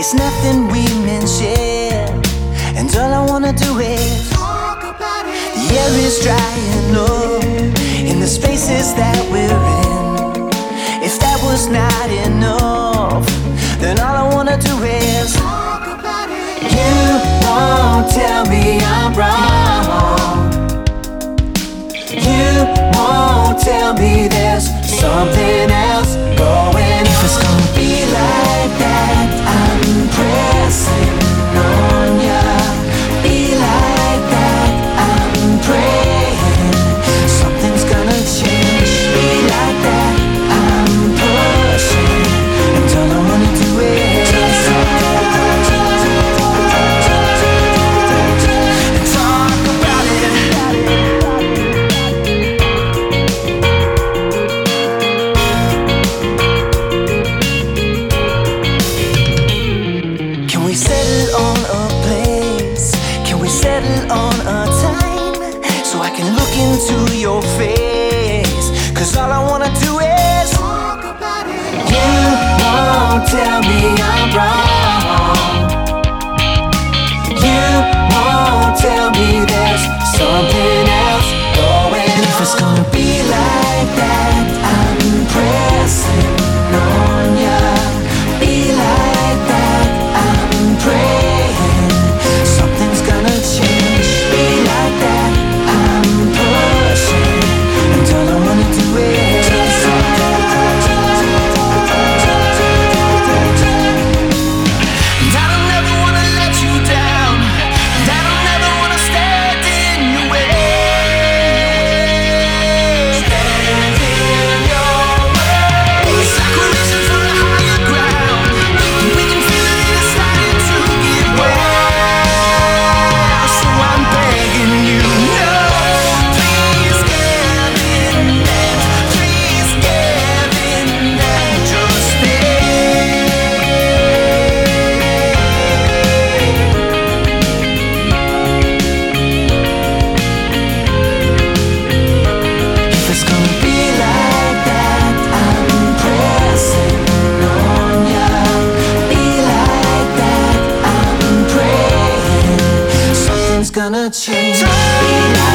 It's nothing we mention, and all I wanna do is talk about it. The air is drying up in the spaces that we're in. If that was not enough, then all I wanna do is talk about it. You won't tell me I'm wrong. You won't tell me there's something else going. If it's gonna be like that, I'm pressing on ya. Be like that, I'm praying something's gonna change. Be like that, I'm pushing, and all I wanna do is talk about it. Can we settle on a place? Can we settle on a time? So I can look into your face, 'cause all I wanna do is talk about it. You won't tell me I'm wrong. You won't tell me there's something else going. And if it's gonna be like that, I'm pressing on ya. Be like that, I'm praying something's gonna change. Be like that, I'm pushing, and all I wanna do is and I don't ever wanna let you down, and I don't ever wanna stand in your way. Stand in your way. It's like we're reaching for a higher ground, and we can feel it, it's starting to give way. So I'm begging you, no, please give in and please give in and just stay. If it's gonna be like that, I'm pressing on ya. Be like that, I'm praying something's gonna change. Be like